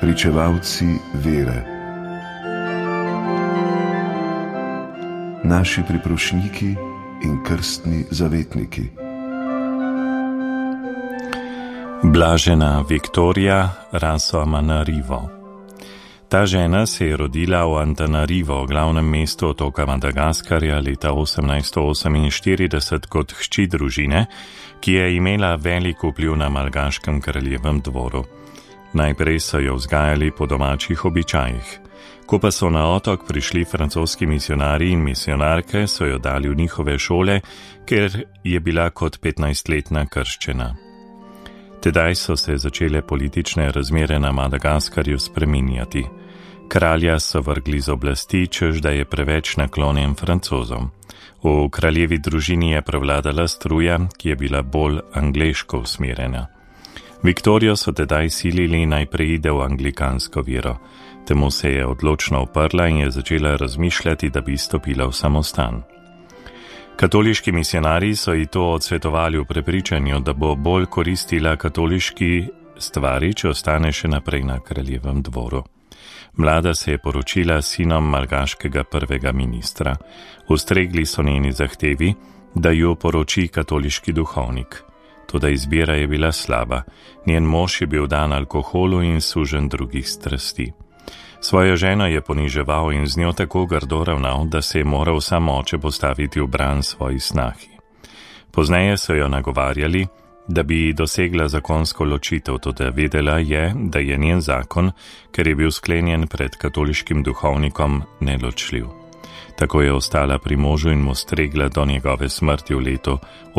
pričevalci vere, naši priprošniki in krstni zavetniki. Blažena Viktorija Raso Antananarivo. Ta žena se je rodila v Antananarivo, glavnem mestu otoka Madagaskarja, leta 1848 kot hči družine, ki je imela velik vpliv na malgaškem kraljevem dvoru. Najprej so jo vzgajali po domačih običajih. Ko pa so na otok prišli francoski misionarji in misionarke, so jo dali v njihove šole, ker je bila kot 15-letna krščena. Tedaj so se začele politične razmere na Madagaskarju spreminjati. Kralja so vrgli z oblasti, čež da je preveč naklonjen Francozom. V kraljevi družini je prevladala struja, ki je bila bolj angleško usmerjena. Viktorijo so tedaj silili naj preide v anglikansko vero. Temu se je odločno uprla in je začela razmišljati, da bi stopila v samostan. Katoliški misionarji so ji to odsvetovali v prepričanju, da bo bolj koristila katoliški stvari, če ostane še naprej na kraljevem dvoru. Mlada se je poročila s sinom malgaškega prvega ministra. Ustregli so njeni zahtevi, da jo poroči katoliški duhovnik. Toda izbira je bila slaba. Njen mož je bil dan alkoholu in sužen drugih strasti. Svojo ženo je poniževal in z njo tako grdo ravnal, da se je moral sam oče postaviti v bran svoji snahi. Pozneje so jo nagovarjali, da bi dosegla zakonsko ločitev, toda vedela je, da je njen zakon, ker je bil sklenjen pred katoliškim duhovnikom, neločljiv. Tako je ostala pri možu in mu stregla do njegove smrti v letu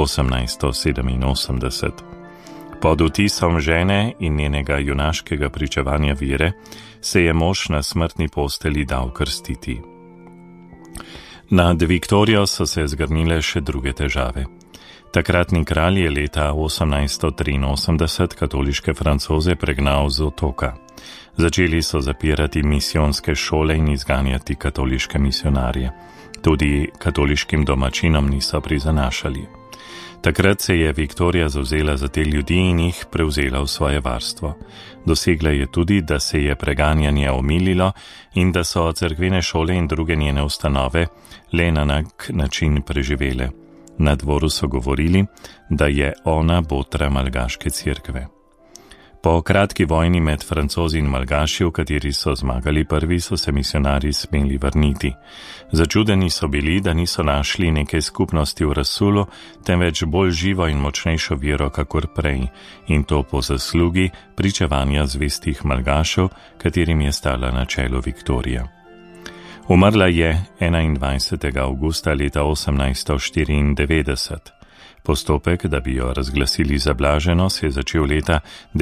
1887. Pod vtisom žene in njenega junaškega pričevanja vere se je mož na smrtni posteli dal krstiti. Nad Viktorijo so se zgrnile še druge težave. Takratni kralj je leta 1883 katoliške Francoze pregnal z otoka. Začeli so zapirati misijonske šole in izganjati katoliške misionarje. Tudi katoliškim domačinom niso prizanašali. Takrat se je Viktorija zavzela za te ljudi in jih prevzela v svoje varstvo. Dosegla je tudi, da se je preganjanje omililo in da so cerkvene šole in druge njene ustanove le na enak način preživele. Na dvoru so govorili, da je ona botra malgaške cerkve. Po kratki vojni med Francozi in Malgaši, v kateri so zmagali prvi, so se misionarji smeli vrniti. Začudeni so bili, da niso našli neke skupnosti v Rasulu, temveč bolj živo in močnejšo vero kakor prej, in to po zaslugi pričevanja zvestih Malgašev, katerim je stala na čelu Viktorija. Umrla je 21. avgusta leta 1894. Postopek, da bi jo razglasili za blaženo, se je začel leta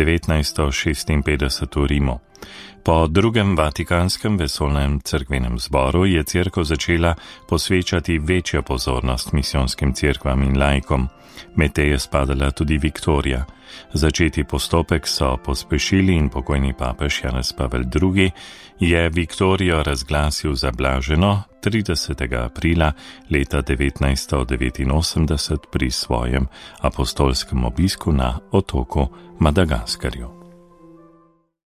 1956 v Rimu. Po drugem Vatikanskem vesoljnem cerkvenem zboru je cerkev začela posvečati večjo pozornost misijonskim cerkvam in laikom. Med te je spadala tudi Viktorija. Začeti postopek so pospešili in pokojni papež Janez Pavel II. Je Viktorijo razglasil za blaženo 30. aprila leta 1989 pri svojem apostolskem obisku na otoku Madagaskarju.